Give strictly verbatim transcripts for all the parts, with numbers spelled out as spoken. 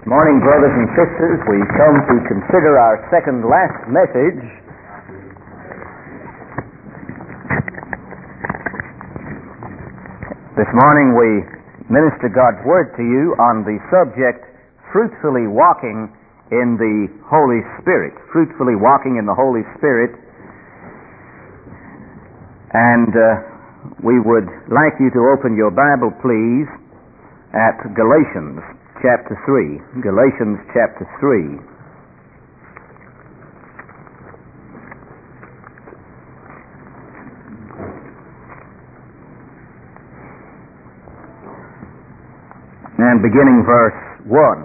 Morning, brothers and sisters. We come to consider our second last message. This morning we minister God's Word to you on the subject, fruitfully walking in the Holy Spirit. Fruitfully walking in the Holy Spirit. And uh, we would like you to open your Bible, please, at Galatians chapter three. Galatians chapter three. And beginning verse one.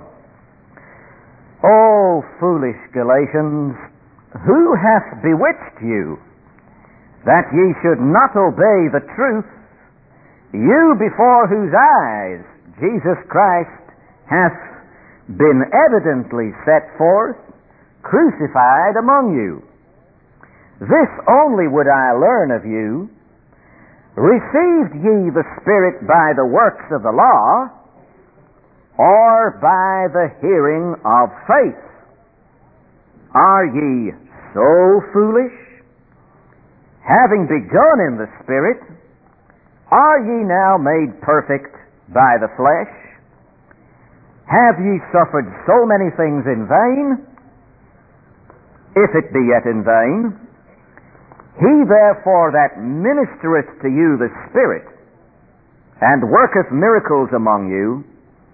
O foolish Galatians, who hath bewitched you, that ye should not obey the truth, you before whose eyes Jesus Christ hath been evidently set forth, crucified among you. This only would I learn of you: received ye the Spirit by the works of the law, or by the hearing of faith? Are ye so foolish? Having begun in the Spirit, are ye now made perfect by the flesh? Have ye suffered so many things in vain? If it be yet in vain, he therefore that ministereth to you the Spirit, and worketh miracles among you,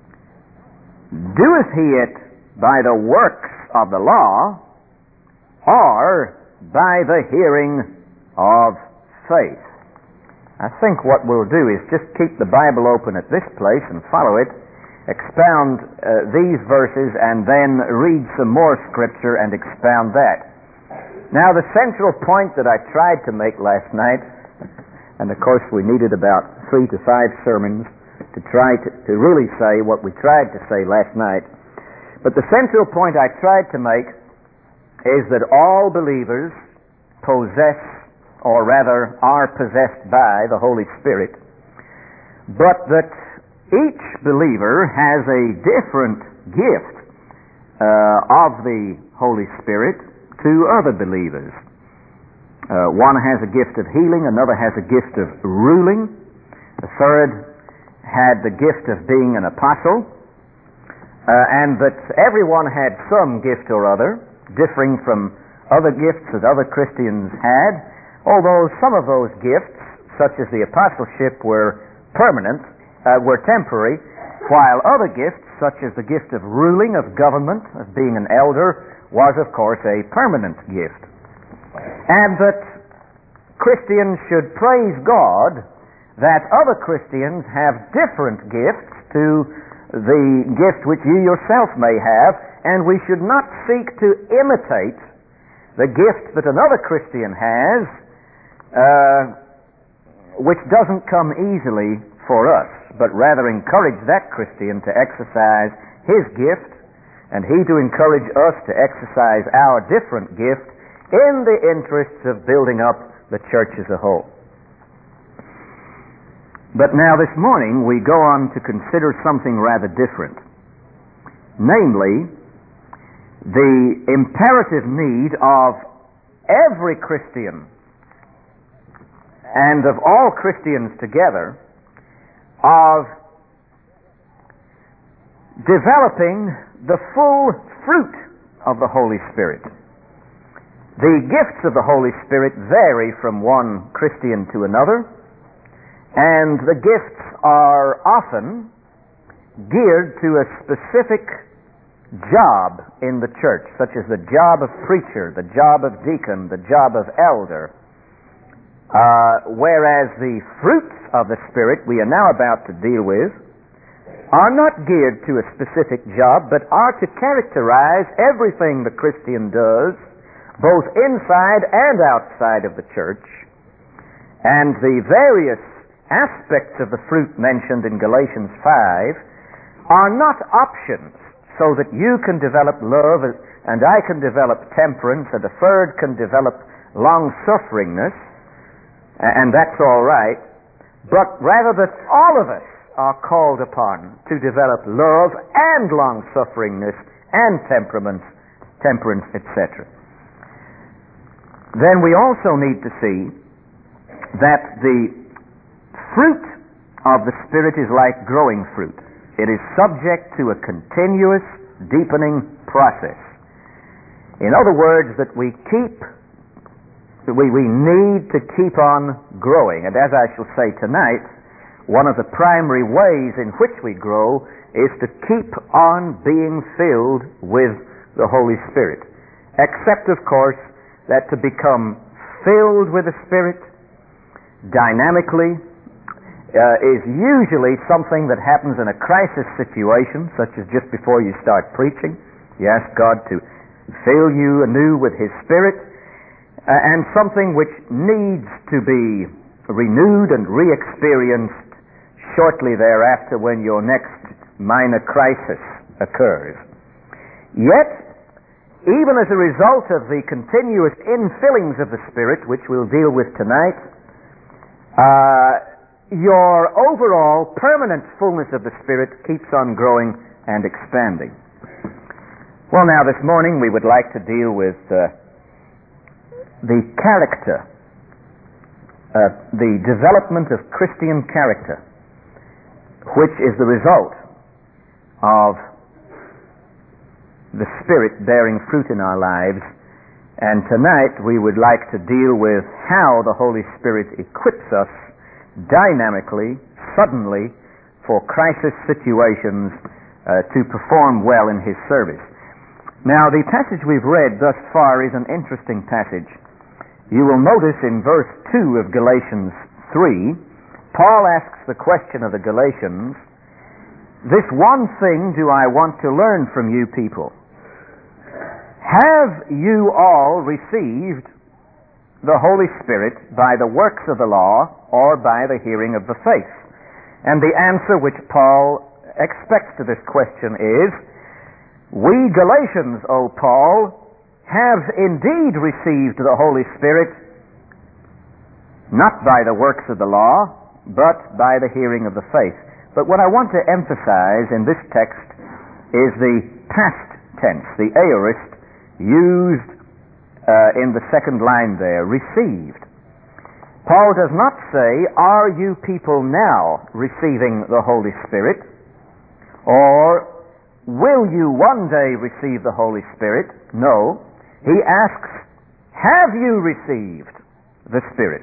doeth he it by the works of the law, or by the hearing of faith? I think what we'll do is just keep the Bible open at this place and follow it, expound uh, these verses, and then read some more scripture and expound that. Now, the central point that I tried to make last night, and of course we needed about three to five sermons to try to, to really say what we tried to say last night, but the central point I tried to make is that all believers possess, or rather are possessed by, the Holy Spirit, but that each believer has a different gift uh, of the Holy Spirit to other believers. Uh, one has a gift of healing, another has a gift of ruling, the third had the gift of being an apostle, uh, and that everyone had some gift or other, differing from other gifts that other Christians had, although some of those gifts, such as the apostleship, were permanent, Uh, were temporary, while other gifts, such as the gift of ruling, of government, of being an elder, was of course a permanent gift. And that Christians should praise God that other Christians have different gifts to the gift which you yourself may have, and we should not seek to imitate the gift that another Christian has, uh, which doesn't come easily for us, but rather encourage that Christian to exercise his gift, and he to encourage us to exercise our different gift in the interests of building up the church as a whole. But now this morning we go on to consider something rather different, namely the imperative need of every Christian and of all Christians together of developing the full fruit of the Holy Spirit. The gifts of the Holy Spirit vary from one Christian to another, and the gifts are often geared to a specific job in the church, such as the job of preacher, the job of deacon, the job of elder. Uh, whereas the fruits of the Spirit we are now about to deal with are not geared to a specific job, but are to characterize everything the Christian does, both inside and outside of the church. And the various aspects of the fruit mentioned in Galatians five are not options, so that you can develop love and I can develop temperance and a third can develop long-sufferingness, and that's all right, but rather that all of us are called upon to develop love and long-sufferingness and temperament, temperance, et cetera. Then we also need to see that the fruit of the Spirit is like growing fruit. It is subject to a continuous deepening process. In other words, that we keep, we, we need to keep on growing. And as I shall say tonight, one of the primary ways in which we grow is to keep on being filled with the Holy Spirit. Except, of course, that to become filled with the Spirit dynamically uh, is usually something that happens in a crisis situation, such as just before you start preaching. You ask God to fill you anew with His Spirit, uh, and something which needs to be renewed and re-experienced shortly thereafter when your next minor crisis occurs. Yet, even as a result of the continuous infillings of the Spirit, which we'll deal with tonight, uh, your overall permanent fullness of the Spirit keeps on growing and expanding. Well, now this morning we would like to deal with uh, the character, uh, the development of Christian character, which is the result of the Spirit bearing fruit in our lives. And tonight we would like to deal with how the Holy Spirit equips us dynamically, suddenly, for crisis situations uh, to perform well in His service. Now, the passage we've read thus far is an interesting passage. You will notice in verse two of Galatians three, Paul asks the question of the Galatians, "This one thing do I want to learn from you people. Have you all received the Holy Spirit by the works of the law or by the hearing of the faith?" And the answer which Paul expects to this question is, "We Galatians, O Paul, have indeed received the Holy Spirit, not by the works of the law, but by the hearing of the faith." But what I want to emphasize in this text is the past tense, the aorist, used uh, in the second line there, received. Paul does not say, "Are you people now receiving the Holy Spirit?" or "Will you one day receive the Holy Spirit?" No. He asks, "Have you received the Spirit?"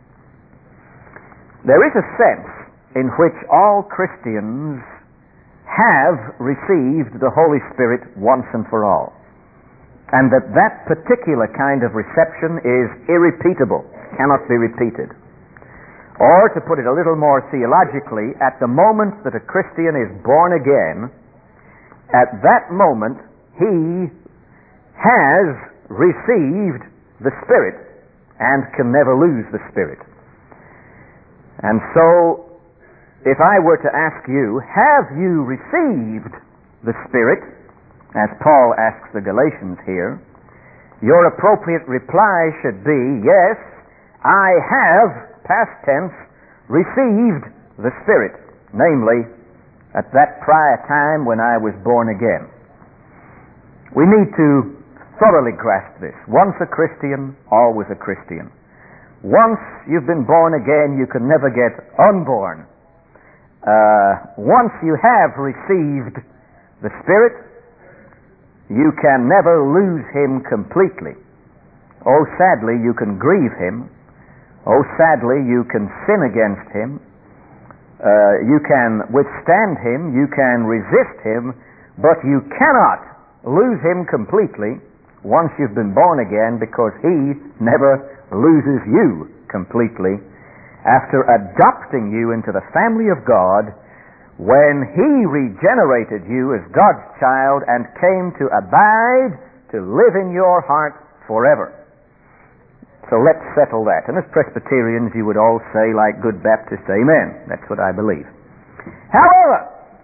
There is a sense in which all Christians have received the Holy Spirit once and for all, and that that particular kind of reception is irrepeatable, cannot be repeated. Or, to put it a little more theologically, at the moment that a Christian is born again, at that moment he has received the Spirit and can never lose the Spirit. And so, if I were to ask you, have you received the Spirit, as Paul asks the Galatians here, your appropriate reply should be, yes, I have, past tense, received the Spirit, namely, at that prior time when I was born again. We need to thoroughly grasp this. Once a Christian, always a Christian. Once you've been born again, you can never get unborn. Uh, once you have received the Spirit, you can never lose Him completely. Oh, sadly, you can grieve Him. Oh, sadly, you can sin against Him. Uh, you can withstand Him. You can resist Him. But you cannot lose Him completely once you've been born again, because He never loses you completely. After adopting you into the family of God, when He regenerated you as God's child and came to abide, to live in your heart forever. So let's settle that. And as Presbyterians, you would all say, like good Baptists, amen. That's what I believe. However,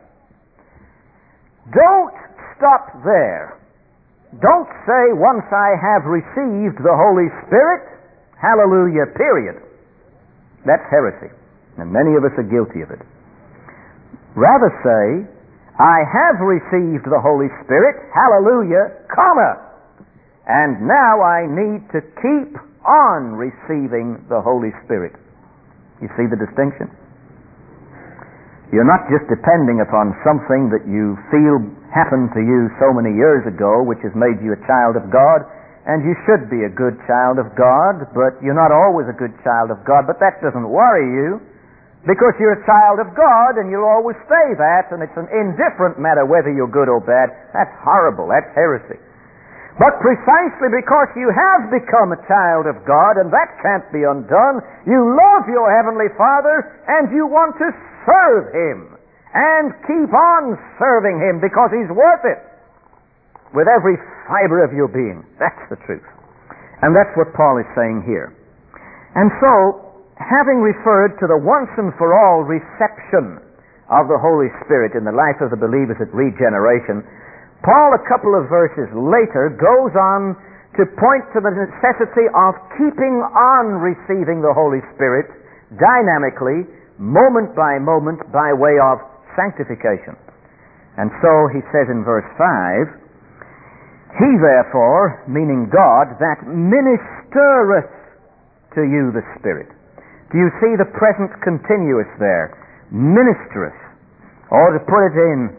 don't stop there. Don't say, once I have received the Holy Spirit, hallelujah, period. That's heresy. And many of us are guilty of it. Rather say, I have received the Holy Spirit, hallelujah, comma, and now I need to keep on receiving the Holy Spirit. You see the distinction? You're not just depending upon something that you feel happened to you so many years ago, which has made you a child of God, and you should be a good child of God, but you're not always a good child of God, but that doesn't worry you, because you're a child of God and you'll always stay that, and it's an indifferent matter whether you're good or bad. That's horrible. That's heresy. But precisely because you have become a child of God, and that can't be undone, you love your Heavenly Father and you want to serve Him and keep on serving Him because He's worth it with every fiber of your being. That's the truth. And that's what Paul is saying here. And so, having referred to the once and for all reception of the Holy Spirit in the life of the believers at regeneration, Paul, a couple of verses later, goes on to point to the necessity of keeping on receiving the Holy Spirit dynamically, moment by moment, by way of sanctification. And so he says in verse five, He therefore, meaning God, that ministereth to you the Spirit. Do you see the present continuous there? Ministereth. Or to put it in,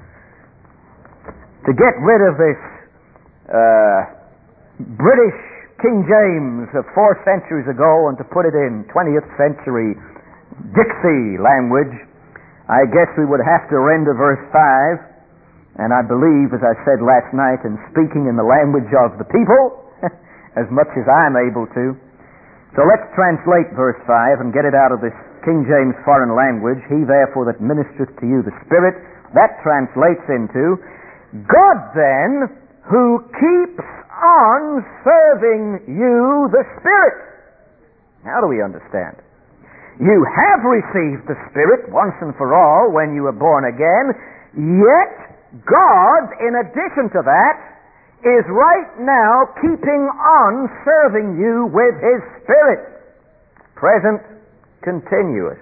to get rid of this uh, British King James of four centuries ago and to put it in twentieth century Dixie language, I guess we would have to render verse five, and I believe, as I said last night, in speaking in the language of the people, as much as I'm able to. So let's translate verse five and get it out of this King James foreign language. He therefore that ministereth to you the Spirit, that translates into, God then who keeps on serving you the Spirit. How do we understand? You have received the Spirit once and for all when you were born again, yet God, in addition to that, is right now keeping on serving you with His Spirit. Present, continuous.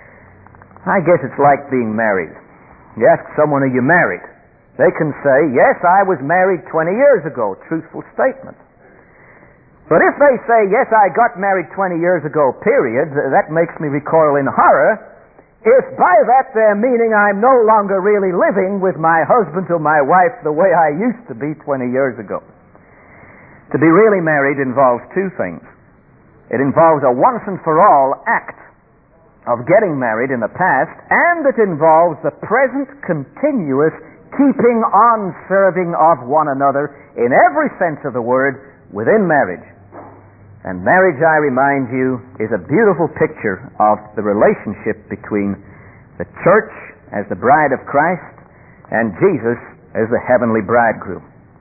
I guess it's like being married. You ask someone, are you married? They can say, yes, I was married twenty years ago. Truthful statement. But if they say, yes, I got married twenty years ago, period, that makes me recoil in horror. If by that they're meaning I'm no longer really living with my husband or my wife the way I used to be twenty years ago. To be really married involves two things. It involves a once and for all act of getting married in the past, and it involves the present continuous keeping on serving of one another in every sense of the word within marriage. And marriage, I remind you, is a beautiful picture of the relationship between the church as the bride of Christ and Jesus as the heavenly bridegroom.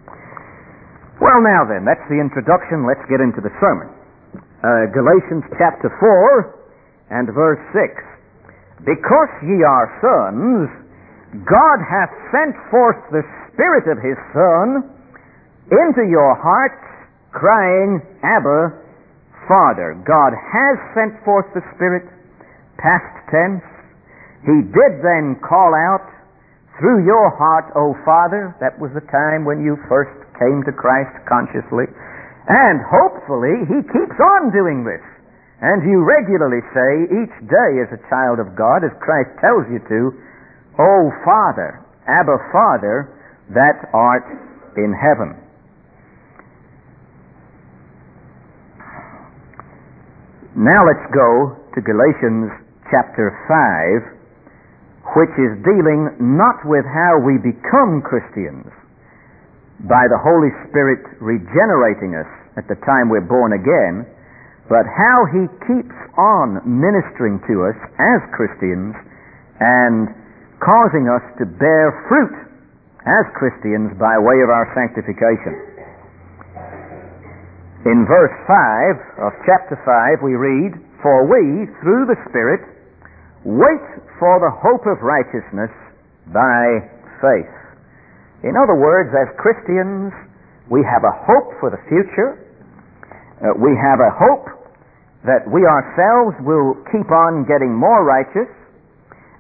Well, now then, that's the introduction. Let's get into the sermon. Uh, Galatians chapter four and verse six. Because ye are sons, God hath sent forth the Spirit of His Son into your hearts, crying, Abba, Father. God has sent forth the Spirit, past tense. He did then call out through your heart, O Father. That was the time when you first came to Christ consciously. And hopefully He keeps on doing this. And you regularly say each day as a child of God, as Christ tells you to, O Father, Abba Father, that art in heaven. Now let's go to Galatians chapter five, which is dealing not with how we become Christians by the Holy Spirit regenerating us at the time we're born again, but how He keeps on ministering to us as Christians and causing us to bear fruit as Christians by way of our sanctification. In verse five of chapter five we read, For we, through the Spirit, wait for the hope of righteousness by faith. In other words, as Christians, we have a hope for the future. Uh, we have a hope that we ourselves will keep on getting more righteous,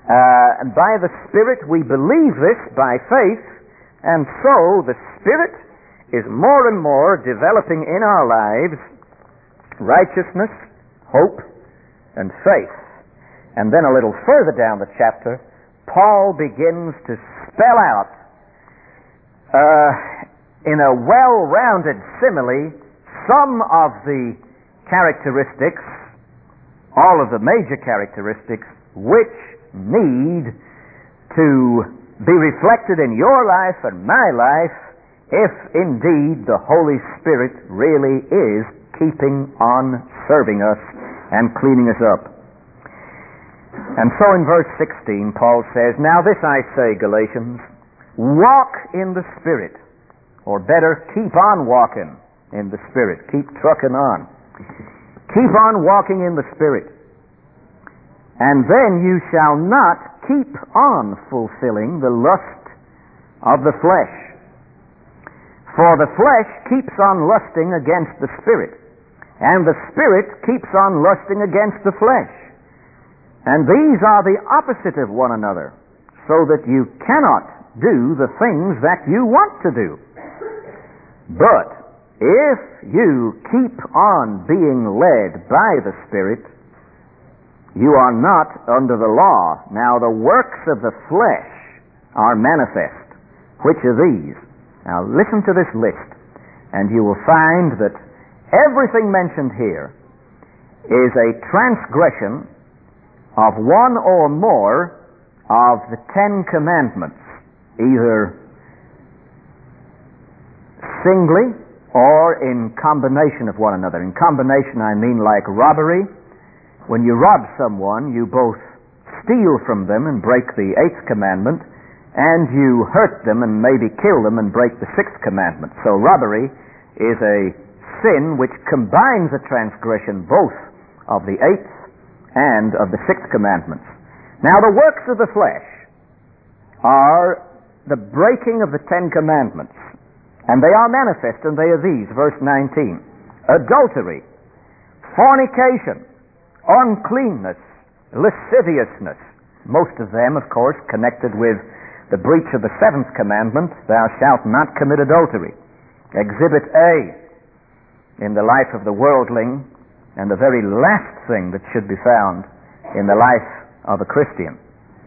Uh, and by the Spirit we believe this by faith, and so the Spirit is more and more developing in our lives righteousness, hope, and faith. And then a little further down the chapter, Paul begins to spell out uh, in a well-rounded simile some of the characteristics, all of the major characteristics, which need to be reflected in your life and my life if indeed the Holy Spirit really is keeping on serving us and cleaning us up. And so in verse sixteen Paul says, "Now this I say, Galatians, walk in the Spirit," or better, keep on walking in the Spirit. Keep trucking on. Keep on walking in the Spirit. "And then you shall not keep on fulfilling the lust of the flesh. For the flesh keeps on lusting against the Spirit, and the Spirit keeps on lusting against the flesh. And these are the opposite of one another, so that you cannot do the things that you want to do. But if you keep on being led by the Spirit, you are not under the law. Now the works of the flesh are manifest. Which are these?" Now listen to this list, and you will find that everything mentioned here is a transgression of one or more of the Ten Commandments, either singly or in combination of one another. In combination I mean like robbery. When you rob someone, you both steal from them and break the eighth commandment, and you hurt them and maybe kill them and break the sixth commandment. So robbery is a sin which combines a transgression both of the eighth and of the sixth commandments. Now the works of the flesh are the breaking of the Ten Commandments, and they are manifest, and they are these, verse nineteen: adultery, fornication, uncleanness, lasciviousness, most of them, of course, connected with the breach of the seventh commandment, "Thou shalt not commit adultery." Exhibit A in the life of the worldling, and the very last thing that should be found in the life of a Christian.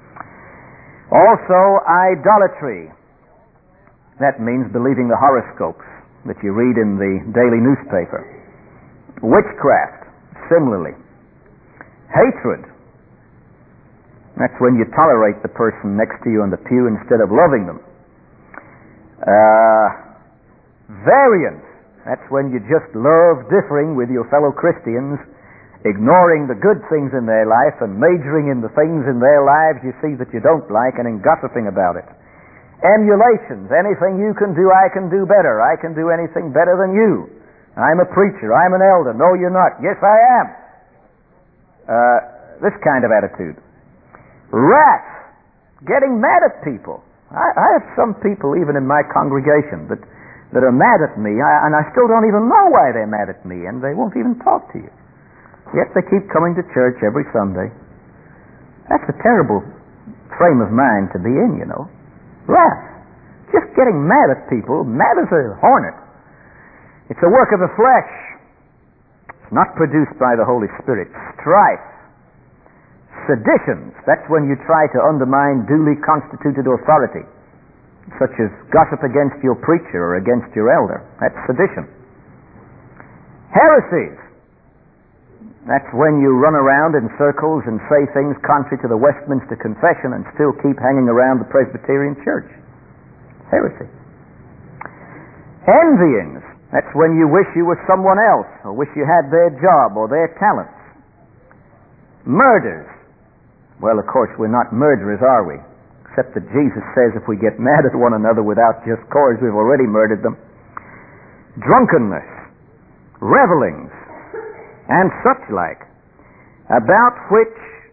Also, idolatry. That means believing the horoscopes that you read in the daily newspaper. Witchcraft, similarly. Hatred. That's when you tolerate the person next to you in the pew instead of loving them. Uh, variance. That's when you just love differing with your fellow Christians, ignoring the good things in their life and majoring in the things in their lives you see that you don't like and in gossiping about it. Emulations. Anything you can do, I can do better. I can do anything better than you. I'm a preacher. I'm an elder. No, you're not. Yes, I am. Uh, this kind of attitude. Wrath, getting mad at people. I, I have some people even in my congregation that, that are mad at me, I, and I still don't even know why they're mad at me, and they won't even talk to you. Yet they keep coming to church every Sunday. That's a terrible frame of mind to be in, you know. Wrath, just getting mad at people, mad as a hornet. It's a work of the flesh. It's not produced by the Holy Spirit. Strife. Seditions. That's when you try to undermine duly constituted authority, such as gossip against your preacher or against your elder. That's sedition. Heresies. That's when you run around in circles and say things contrary to the Westminster Confession and still keep hanging around the Presbyterian Church. Heresy. Envyings. That's when you wish you were someone else, or wish you had their job or their talents. Murders. Well, of course, we're not murderers, are we? Except that Jesus says if we get mad at one another without just cause, we've already murdered them. Drunkenness, revelings, and such like, about which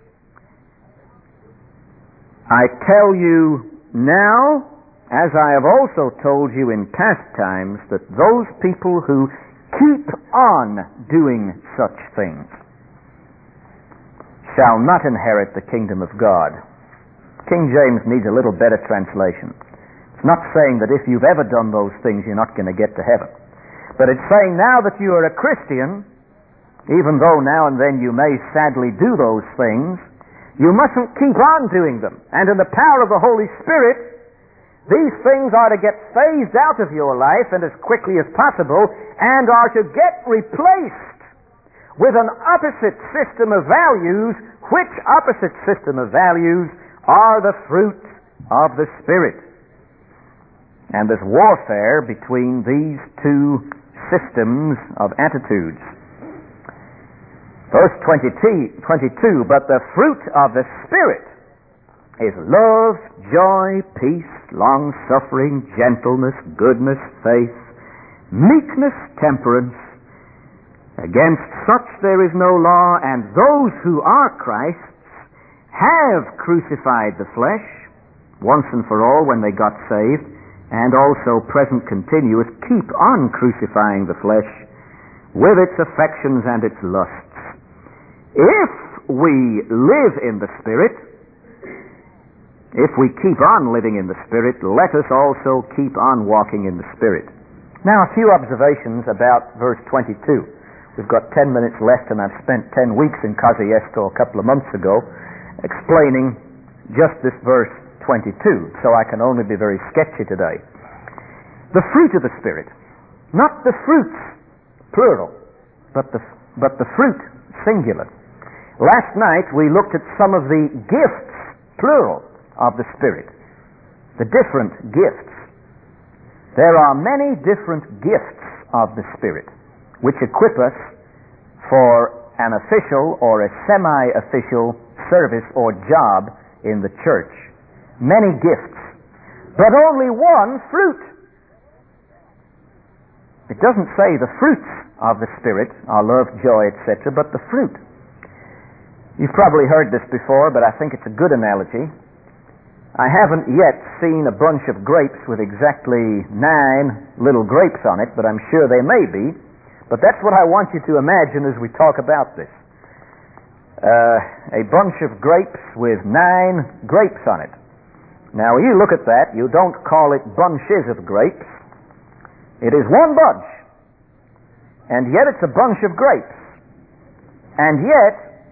I tell you now, as I have also told you in past times, that those people who keep on doing such things shall not inherit the kingdom of God. King James needs a little better translation. It's not saying that if you've ever done those things, you're not going to get to heaven. But it's saying now that you are a Christian, even though now and then you may sadly do those things, you mustn't keep on doing them. And in the power of the Holy Spirit, these things are to get phased out of your life and as quickly as possible, and are to get replaced with an opposite system of values, which opposite system of values are the fruit of the Spirit. And there's warfare between these two systems of attitudes. Verse twenty-two, but the fruit of the Spirit is love, joy, peace, long-suffering, gentleness, goodness, faith, meekness, temperance. Against such there is no law, and those who are Christ's have crucified the flesh once and for all when they got saved, and also present continuous keep on crucifying the flesh with its affections and its lusts. If we live in the Spirit, if we keep on living in the Spirit, let us also keep on walking in the Spirit. Now a few observations about verse twenty-two. We've got ten minutes left, and I've spent ten weeks in Kosciuszko a couple of months ago explaining just this verse twenty-two, so I can only be very sketchy today. The fruit of the Spirit, not the fruits, plural, but the, but the fruit, singular. Last night we looked at some of the gifts, plural, of the Spirit, the different gifts. There are many different gifts of the Spirit which equip us for an official or a semi-official service or job in the church. Many gifts, but only one fruit. It doesn't say the fruits of the Spirit are love, joy, et cetera, but the fruit. You've probably heard this before, but I think it's a good analogy. I haven't yet seen a bunch of grapes with exactly nine little grapes on it, but I'm sure they may be. But that's what I want you to imagine as we talk about this. Uh, a bunch of grapes with nine grapes on it. Now, when you look at that, you don't call it bunches of grapes. It is one bunch. And yet it's a bunch of grapes. And yet,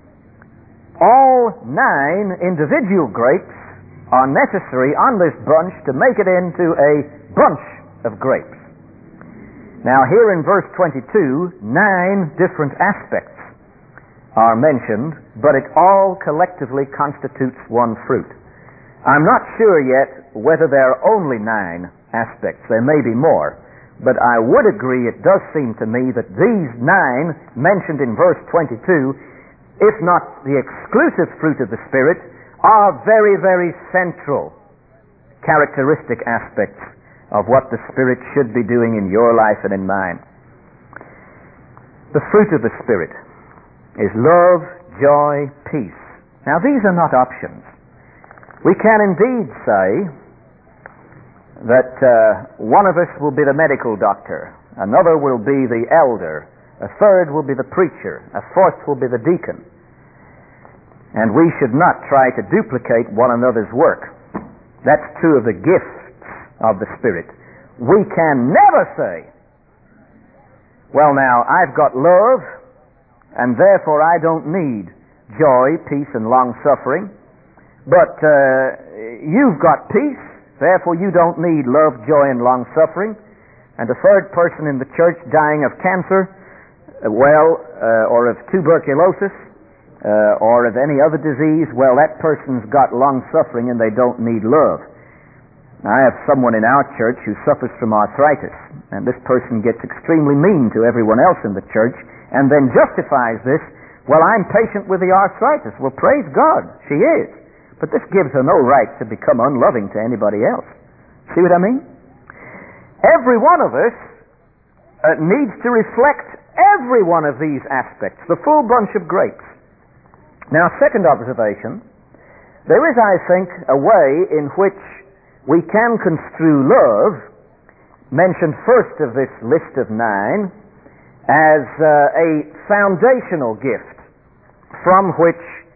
all nine individual grapes are necessary on this bunch to make it into a bunch of grapes. Now here in verse twenty-two, nine different aspects are mentioned, but it all collectively constitutes one fruit. I'm not sure yet whether there are only nine aspects. There may be more, but I would agree it does seem to me that these nine mentioned in verse twenty-two, if not the exclusive fruit of the Spirit, are very, very central characteristic aspects of what the Spirit should be doing in your life and in mine. The fruit of the Spirit is love, joy, peace. Now these are not options. We can indeed say that uh, one of us will be the medical doctor, another will be the elder, a third will be the preacher, a fourth will be the deacon. And we should not try to duplicate one another's work. That's two of the gifts of the Spirit. We can never say, well now, I've got love, and therefore I don't need joy, peace, and long-suffering, but uh, you've got peace, therefore you don't need love, joy, and long-suffering, and a third person in the church dying of cancer, uh, well, uh, or of tuberculosis, uh, or of any other disease, well, that person's got long-suffering and they don't need love. I have someone in our church who suffers from arthritis, and this person gets extremely mean to everyone else in the church, and then justifies this, well, I'm patient with the arthritis. Well, praise God, she is. But this gives her no right to become unloving to anybody else. See what I mean? Every one of us uh, needs to reflect every one of these aspects, the full bunch of grapes. Now, second observation, there is, I think, a way in which we can construe love, mentioned first of this list of nine, as uh, a foundational gift from which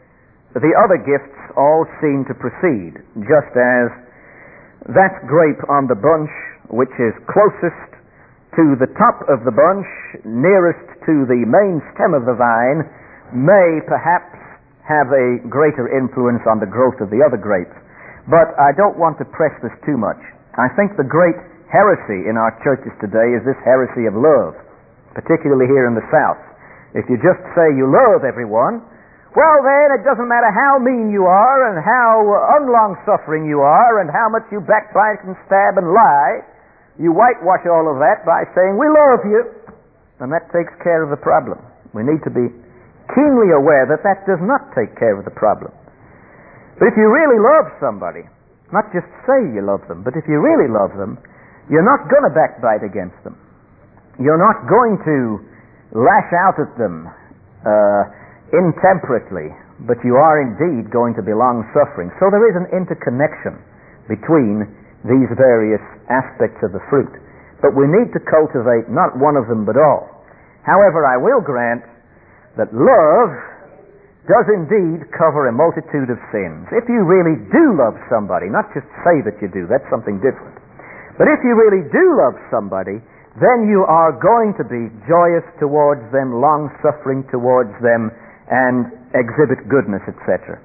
the other gifts all seem to proceed, just as that grape on the bunch which is closest to the top of the bunch, nearest to the main stem of the vine, may perhaps have a greater influence on the growth of the other grapes. But I don't want to press this too much. I think the great heresy in our churches today is this heresy of love, particularly here in the South. If you just say you love everyone, well then it doesn't matter how mean you are and how unlong-suffering you are and how much you backbite and stab and lie, you whitewash all of that by saying, we love you, and that takes care of the problem. We need to be keenly aware that that does not take care of the problem. But if you really love somebody, not just say you love them, but if you really love them, you're not going to backbite against them. You're not going to lash out at them uh, intemperately, but you are indeed going to be long-suffering. So there is an interconnection between these various aspects of the fruit. But we need to cultivate not one of them but all. However, I will grant that love does indeed cover a multitude of sins. If you really do love somebody, not just say that you do, that's something different. But if you really do love somebody, then you are going to be joyous towards them, long-suffering towards them, and exhibit goodness, et cetera.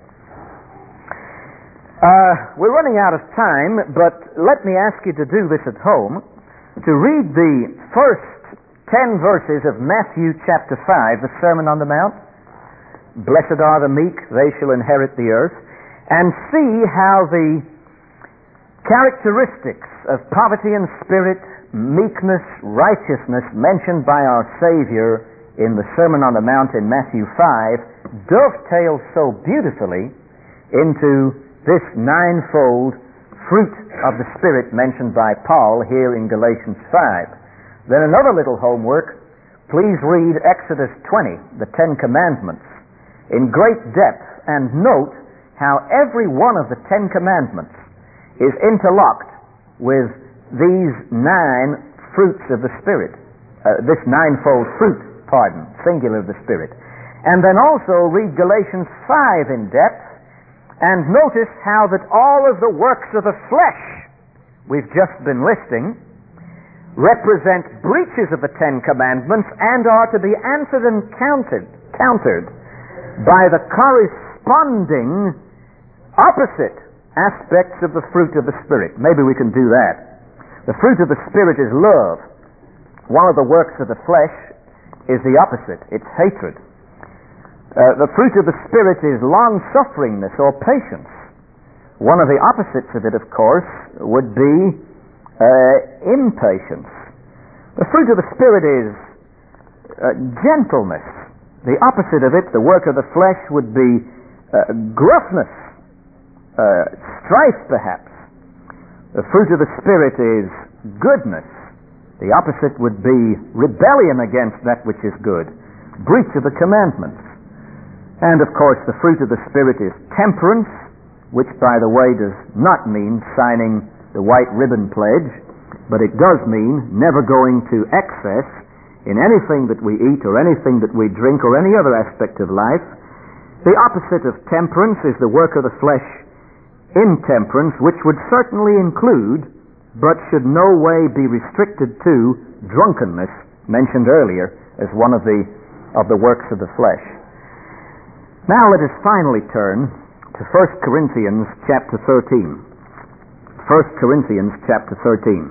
Uh, we're running out of time, but let me ask you to do this at home, to read the first ten verses of Matthew chapter five, the Sermon on the Mount. Blessed are the meek, they shall inherit the earth, and see how the characteristics of poverty in spirit, meekness, righteousness mentioned by our Savior in the Sermon on the Mount in Matthew five dovetail so beautifully into this ninefold fruit of the Spirit mentioned by Paul here in Galatians five. Then another little homework, please read Exodus twenty, the Ten Commandments, in great depth, and note how every one of the Ten Commandments is interlocked with these nine fruits of the Spirit, uh, this ninefold fruit, pardon, singular of the Spirit. And then also read Galatians five in depth, and notice how that all of the works of the flesh we've just been listing represent breaches of the Ten Commandments and are to be answered and counted, countered by the corresponding opposite aspects of the fruit of the Spirit. Maybe we can do that. The fruit of the Spirit is love. One of the works of the flesh is the opposite. It's hatred. Uh, the fruit of the Spirit is long-sufferingness or patience. One of the opposites of it, of course, would be uh, impatience. The fruit of the Spirit is uh, gentleness. The opposite of it, the work of the flesh, would be uh, gruffness, uh, strife perhaps. The fruit of the Spirit is goodness. The opposite would be rebellion against that which is good, breach of the commandments. And of course the fruit of the Spirit is temperance, which by the way does not mean signing the white ribbon pledge, but it does mean never going to excess in anything that we eat or anything that we drink or any other aspect of life. The opposite of temperance is the work of the flesh, intemperance, which would certainly include, but should no way be restricted to, drunkenness, mentioned earlier as one of the of the works of the flesh. Now let us finally turn to First Corinthians chapter thirteen. First Corinthians chapter thirteen.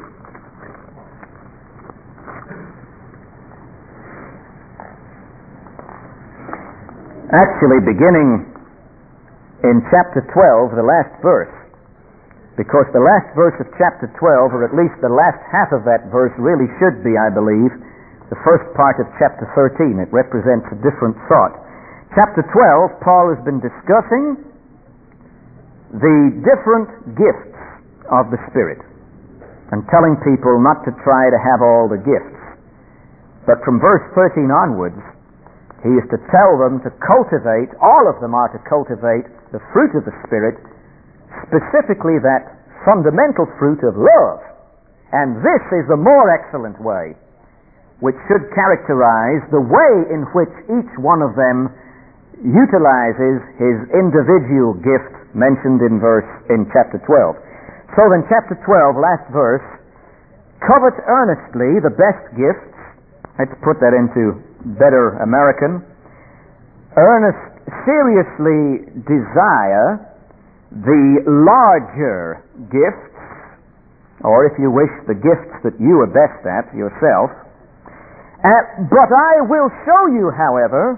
Actually beginning in chapter twelve, the last verse, because the last verse of chapter twelve, or at least the last half of that verse, really should be, I believe, the first part of chapter thirteen. It represents a different thought. Chapter twelve, Paul has been discussing the different gifts of the Spirit and telling people not to try to have all the gifts. But from verse thirteen onwards, he is to tell them to cultivate, all of them are to cultivate the fruit of the Spirit, specifically that fundamental fruit of love. And this is the more excellent way, which should characterize the way in which each one of them utilizes his individual gift mentioned in verse in chapter twelve. So then, chapter twelve, last verse, covet earnestly the best gifts. Let's put that into better American. Earnest, seriously desire the larger gifts, or if you wish, the gifts that you are best at yourself. Uh, but I will show you, however,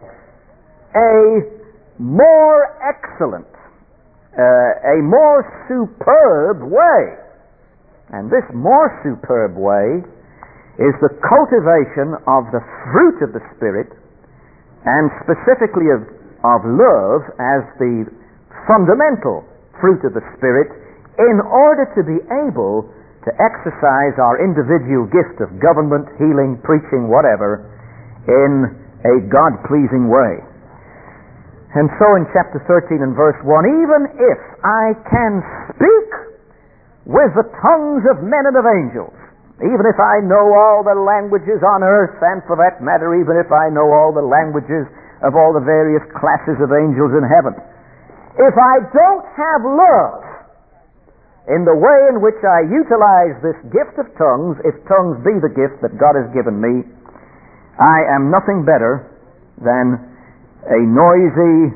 a more excellent, uh, a more superb way. And this more superb way is the cultivation of the fruit of the Spirit, and specifically of, of love as the fundamental fruit of the Spirit, in order to be able to exercise our individual gift of government, healing, preaching, whatever, in a God-pleasing way. And so in chapter thirteen and verse one, even if I can speak with the tongues of men and of angels, even if I know all the languages on earth, and for that matter, even if I know all the languages of all the various classes of angels in heaven, if I don't have love in the way in which I utilize this gift of tongues, if tongues be the gift that God has given me, I am nothing better than a noisy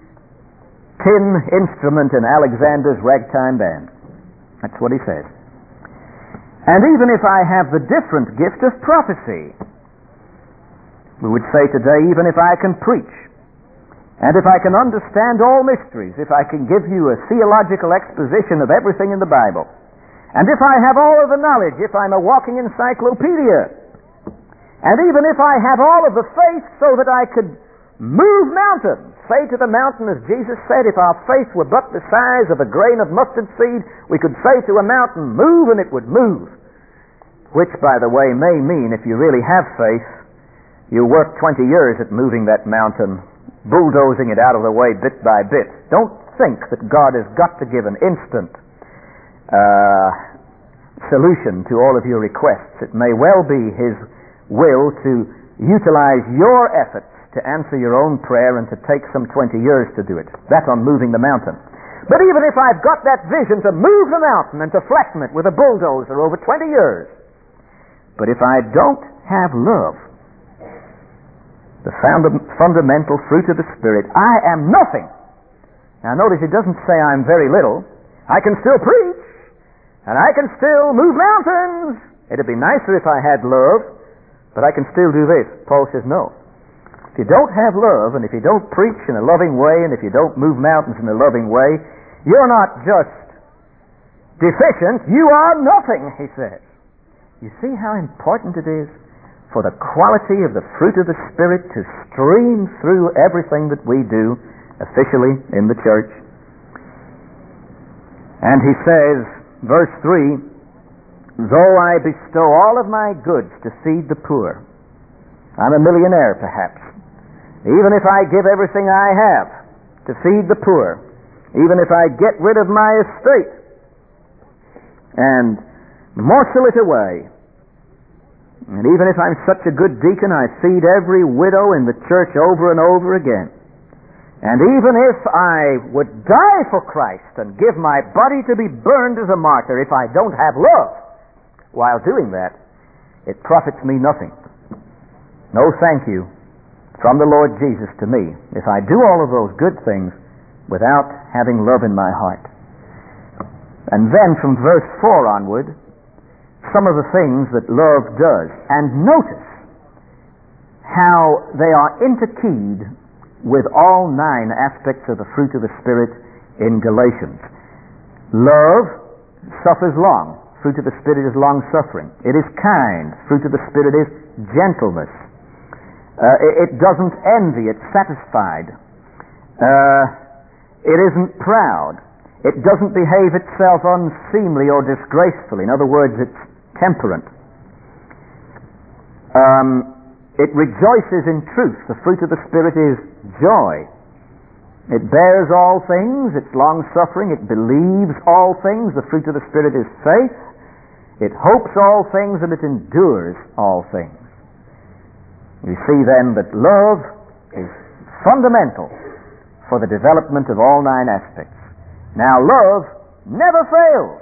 tin instrument in Alexander's ragtime band. That's what he says. And even if I have the different gift of prophecy, we would say today, even if I can preach, and if I can understand all mysteries, if I can give you a theological exposition of everything in the Bible, and if I have all of the knowledge, if I'm a walking encyclopedia, and even if I have all of the faith so that I could move mountains, say to the mountain, as Jesus said, if our faith were but the size of a grain of mustard seed, we could say to a mountain, move, and it would move. Which, by the way, may mean, if you really have faith, you work twenty years at moving that mountain, bulldozing it out of the way bit by bit. Don't think that God has got to give an instant uh, solution to all of your requests. It may well be His will to utilize your efforts to answer your own prayer and to take some twenty years to do it. That's on moving the mountain. But even if I've got that vision to move the mountain and to flatten it with a bulldozer over twenty years, but if I don't have love, the fund- fundamental fruit of the Spirit, I am nothing. Now notice it doesn't say I'm very little. I can still preach, and I can still move mountains. It'd be nicer if I had love, but I can still do this. Paul says no. If you don't have love, and if you don't preach in a loving way, and if you don't move mountains in a loving way, you're not just deficient, you are nothing, he says. You see how important it is for the quality of the fruit of the Spirit to stream through everything that we do officially in the church. And he says, verse three, though I bestow all of my goods to feed the poor, I'm a millionaire perhaps, even if I give everything I have to feed the poor, even if I get rid of my estate and morsel it away, and even if I'm such a good deacon I feed every widow in the church over and over again, and even if I would die for Christ and give my body to be burned as a martyr, if I don't have love while doing that, it profits me nothing. No thank you from the Lord Jesus to me if I do all of those good things without having love in my heart. And then from verse four onward, some of the things that love does. And notice how they are interkeyed with all nine aspects of the fruit of the Spirit in Galatians. Love suffers long. Fruit of the Spirit is long-suffering. It is kind. Fruit of the Spirit is gentleness. Uh, it, it doesn't envy. It's satisfied. Uh, it isn't proud. It doesn't behave itself unseemly or disgracefully. In other words, it's temperate. Um, it rejoices in truth. The fruit of the Spirit is joy. It bears all things. It's long-suffering. It believes all things. The fruit of the Spirit is faith. It hopes all things, and it endures all things. You see then that love is fundamental for the development of all nine aspects. Now, love never fails.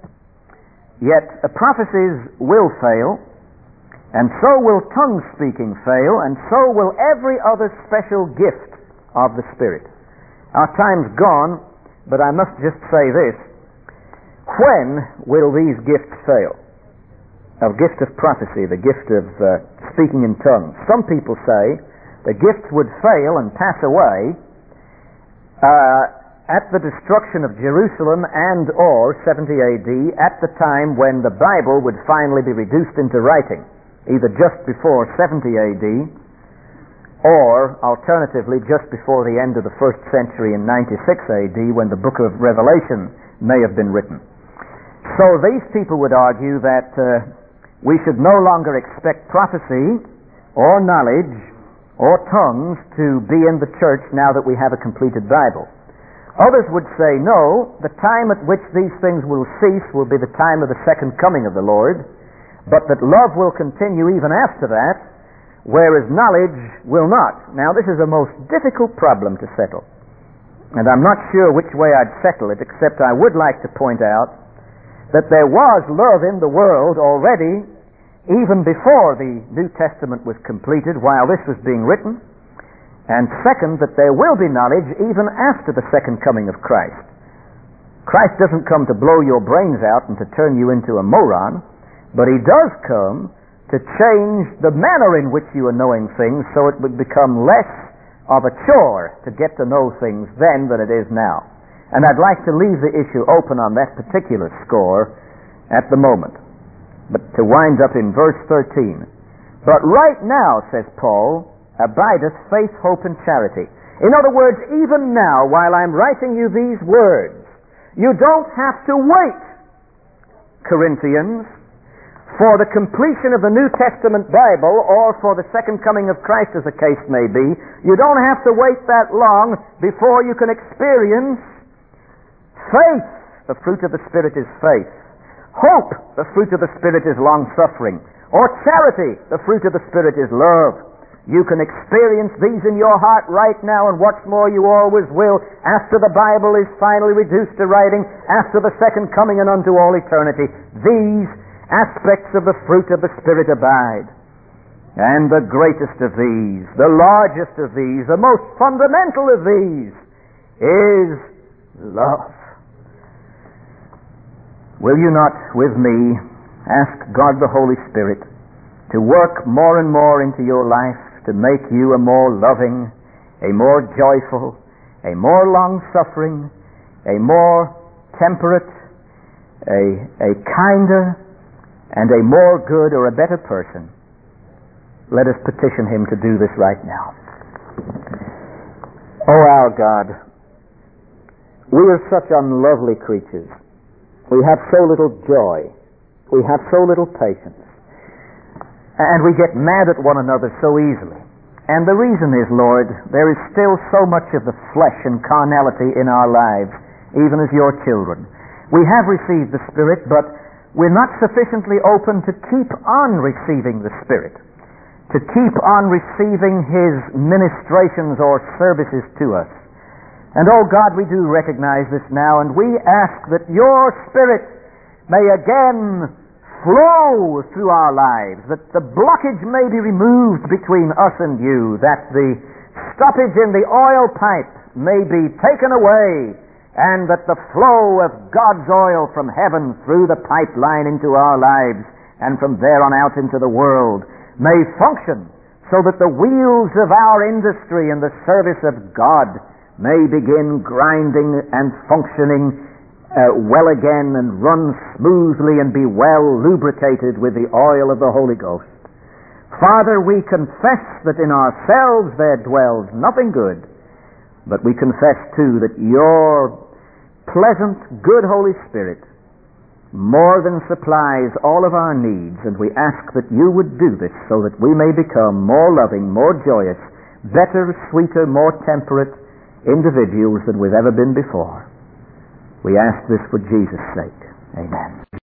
Yet uh, prophecies will fail, and so will tongue speaking fail, and so will every other special gift of the Spirit. Our time's gone, but I must just say this. When will these gifts fail? The gift of prophecy, the gift of uh, speaking in tongues. Some people say the gifts would fail and pass away uh, at the destruction of Jerusalem and or seventy A D, at the time when the Bible would finally be reduced into writing, either just before seventy A D or alternatively just before the end of the first century in ninety-six A D, when the book of Revelation may have been written. So these people would argue that uh, we should no longer expect prophecy or knowledge or tongues to be in the church now that we have a completed Bible. Others would say, no, the time at which these things will cease will be the time of the second coming of the Lord, but that love will continue even after that, whereas knowledge will not. Now, this is a most difficult problem to settle, and I'm not sure which way I'd settle it, except I would like to point out that there was love in the world already even before the New Testament was completed, while this was being written. And second, that there will be knowledge even after the second coming of Christ. Christ doesn't come to blow your brains out and to turn you into a moron, but He does come to change the manner in which you are knowing things so it would become less of a chore to get to know things then than it is now. And I'd like to leave the issue open on that particular score at the moment. But to wind up in verse thirteen. But right now, says Paul, abideth faith, hope, and charity. In other words, even now, while I'm writing you these words, you don't have to wait, Corinthians, for the completion of the New Testament Bible or for the second coming of Christ, as the case may be. You don't have to wait that long before you can experience faith. The fruit of the Spirit is faith. Hope, the fruit of the Spirit is long-suffering. Or charity, the fruit of the Spirit is love. You can experience these in your heart right now, and what's more, you always will after the Bible is finally reduced to writing, after the second coming and unto all eternity. These aspects of the fruit of the Spirit abide. And the greatest of these, the largest of these, the most fundamental of these is love. Will you not, with me, ask God the Holy Spirit to work more and more into your life, to make you a more loving, a more joyful, a more long-suffering, a more temperate, a, a kinder, and a more good or a better person? Let us petition Him to do this right now. Oh, our God, we are such unlovely creatures. We have so little joy. We have so little patience. And we get mad at one another so easily. And the reason is, Lord, there is still so much of the flesh and carnality in our lives, even as your children. We have received the Spirit, but we're not sufficiently open to keep on receiving the Spirit, to keep on receiving His ministrations or services to us. And oh God, we do recognize this now, and we ask that your Spirit may again flow through our lives, that the blockage may be removed between us and you, that the stoppage in the oil pipe may be taken away, and that the flow of God's oil from heaven through the pipeline into our lives and from there on out into the world may function so that the wheels of our industry in the service of God may begin grinding and functioning Uh, well again and run smoothly and be well lubricated with the oil of the Holy Ghost. Father, we confess that in ourselves there dwells nothing good, but we confess too that your pleasant, good Holy Spirit more than supplies all of our needs, and we ask that you would do this so that we may become more loving, more joyous, better, sweeter, more temperate individuals than we've ever been before. We ask this for Jesus' sake. Amen.